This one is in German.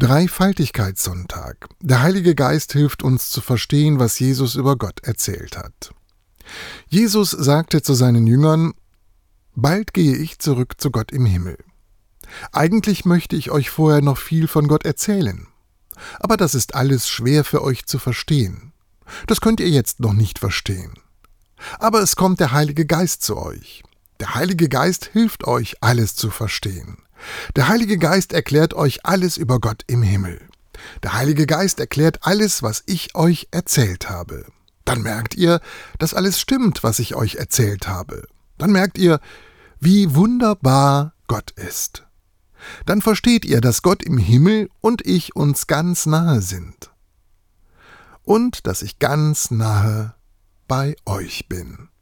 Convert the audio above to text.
Dreifaltigkeitssonntag. Der Heilige Geist hilft uns zu verstehen, was Jesus über Gott erzählt hat. Jesus sagte zu seinen Jüngern: Bald gehe ich zurück zu Gott im Himmel. Eigentlich möchte ich euch vorher noch viel von Gott erzählen. Aber das ist alles schwer für euch zu verstehen. Das könnt ihr jetzt noch nicht verstehen. Aber es kommt der Heilige Geist zu euch. Der Heilige Geist hilft euch, alles zu verstehen. Der Heilige Geist erklärt euch alles über Gott im Himmel. Der Heilige Geist erklärt alles, was ich euch erzählt habe. Dann merkt ihr, dass alles stimmt, was ich euch erzählt habe. Dann merkt ihr, wie wunderbar Gott ist. Dann versteht ihr, dass Gott im Himmel und ich uns ganz nahe sind. Und dass ich ganz nahe bei euch bin.